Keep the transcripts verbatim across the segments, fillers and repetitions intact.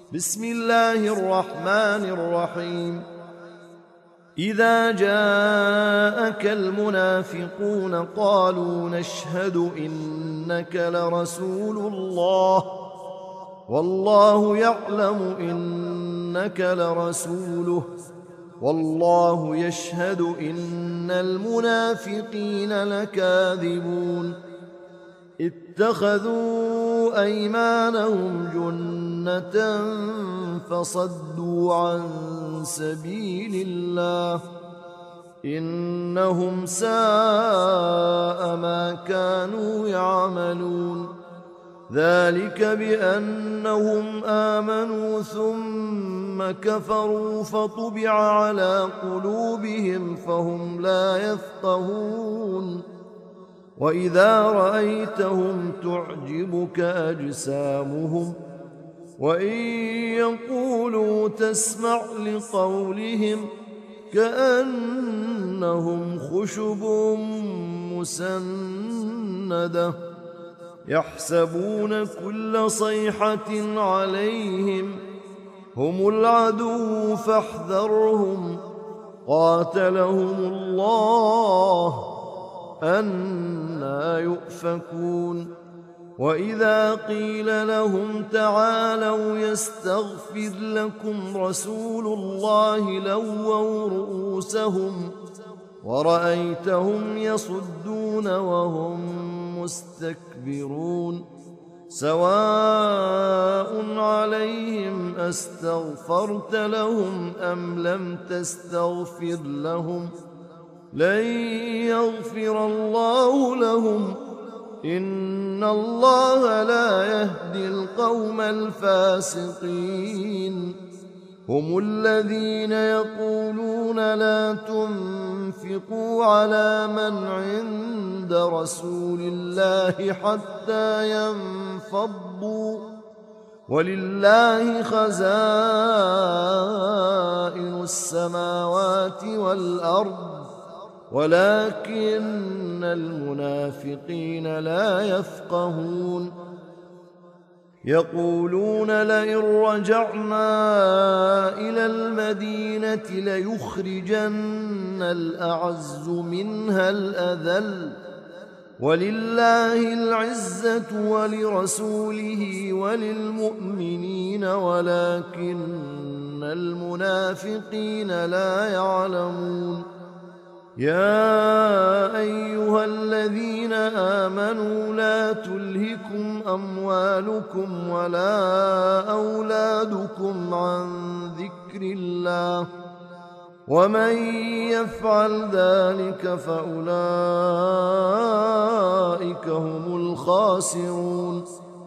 بسم الله الرحمن الرحيم إذا جاءك المنافقون قالوا نشهد إنك لرسول الله والله يعلم إنك لرسوله والله يشهد إن المنافقين لكاذبون اتخذوا أيمانهم جنة فصدوا عن سبيل الله إنهم ساء ما كانوا يعملون ذلك بأنهم آمنوا ثم كفروا فطبع على قلوبهم فهم لا يفقهون وإذا رأيتهم تعجبك أجسامهم وإن يقولوا تسمع لقولهم كأنهم خشب مسندة يحسبون كل صيحة عليهم هم العدو فاحذرهم قاتلهم الله أنى يؤفكون وإذا قيل لهم تعالوا يستغفر لكم رسول الله لووا رؤوسهم ورأيتهم يصدون وهم مستكبرون سواء عليهم أستغفرت لهم أم لم تستغفر لهم لن يغفر الله لهم إن الله لا يهدي القوم الفاسقين هم الذين يقولون لا تنفقوا على من عند رسول الله حتى ينفضوا ولله خزائن السماوات والأرض ولكن المنافقين لا يفقهون يقولون لئن رجعنا إلى المدينة ليخرجن الأعز منها الأذل ولله العزة ولرسوله وللمؤمنين ولكن المنافقين لا يعلمون يا أيها الذين آمنوا لا تلهكم أموالكم ولا أولادكم عن ذكر الله ومن يفعل ذلك فأولئك هم الخاسرون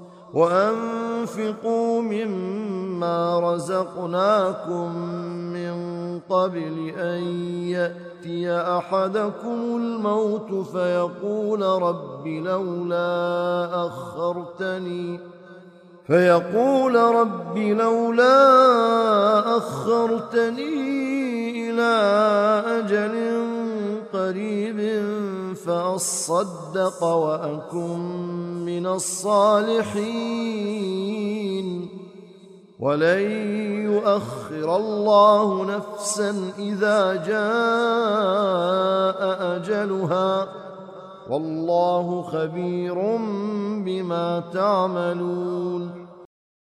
وأنفقوا مما رزقناكم من قبل أن يأتي أحدكم الموت فيقول رب لولا أخرتني فيقول رب لولا أخرتني إلى أجل قريب فأصدق وأكن من الصالحين ولن يؤخر الله نفسا إذا جاء أجلها والله خبير بما تعملون